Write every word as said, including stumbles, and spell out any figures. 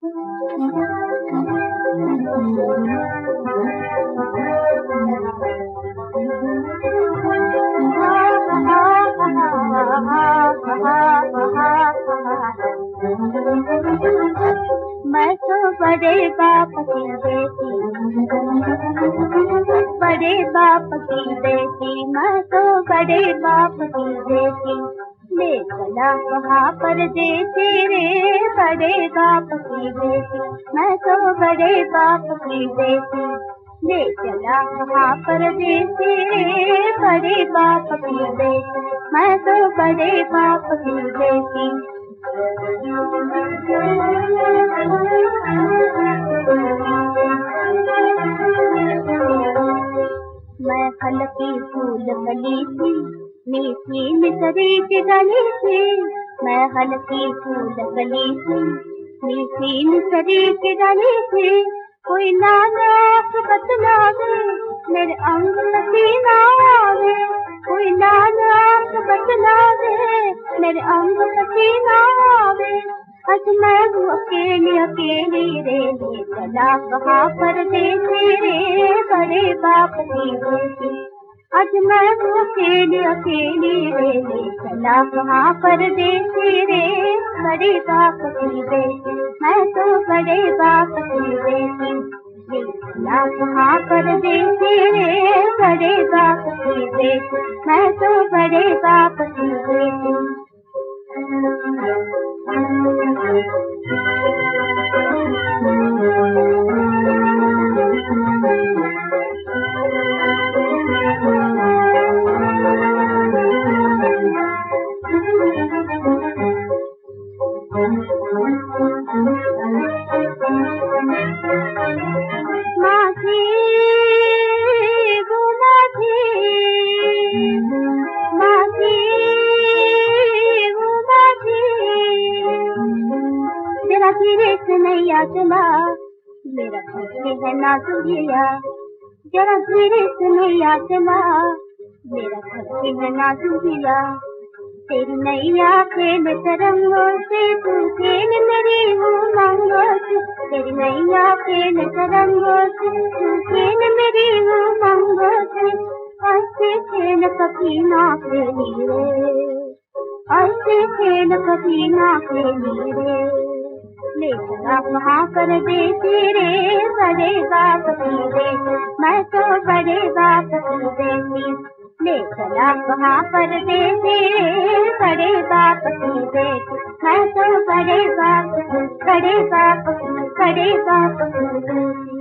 मैं तो बड़े बाप की बेटी, बड़े बाप की बेटी, मैं तो बड़े बाप की बेटी, ले चला वहाँ परदेसी रे बड़े बाप की बेटी, मैं तो बड़े बाप की बेटी, ले चला वहाँ परदेसी रे बड़े बाप की बेटी, मैं तो बड़े बाप की बेटी। मैं हल्की फूल कली थी, मीठी मिसरी की गली थी, मैं हल्की फूल कली थी, मीठी मिसरी की गली थी, कोई नाना बतलावे मेरे अंग पसीना आवे, कोई नाना बतलावे मेरे अंग पसीना आवे, आज मैं हूँ अकेली अकेली रे, ले चला वहाँ परदेसी रे बड़े बाप की बेटी, आज मैं हूँ अकेली अकेली रे, ले चला वहाँ परदेसी रे बड़े बाप की बेटी, मैं तो बड़े बाप की बेटी, ले चला वहाँ परदेसी रे बड़े बाप की बेटी, मैं तो बड़े बाप की बेटी। माझी गुलाबी माझी गुलाबी तेरा धीरे से नैया चला, मेरा धीरे है नाजुकिया, जरा धीरे से नैया चला, मेरा धीरे है नाजुकिया, तेरी नैया खेल तरंगों से, तू खेल मेरी उमंगों से, तेरी नैया खेल तरंगों से, तू खेल मेरी उमंगों से, ऐसे खेल कभी ना खेली रे, ऐसे खेल कभी ना खेली रे, ले चला वहाँ परदेसी रे बड़े बाप की बेटी, मैं तो बड़े बाप की बेटी, ले चला वहाँ परदेसी रे बड़े बाप की बेटी, मैं तो बड़े बाप की बड़े बाप की बड़े बाप की बेटी।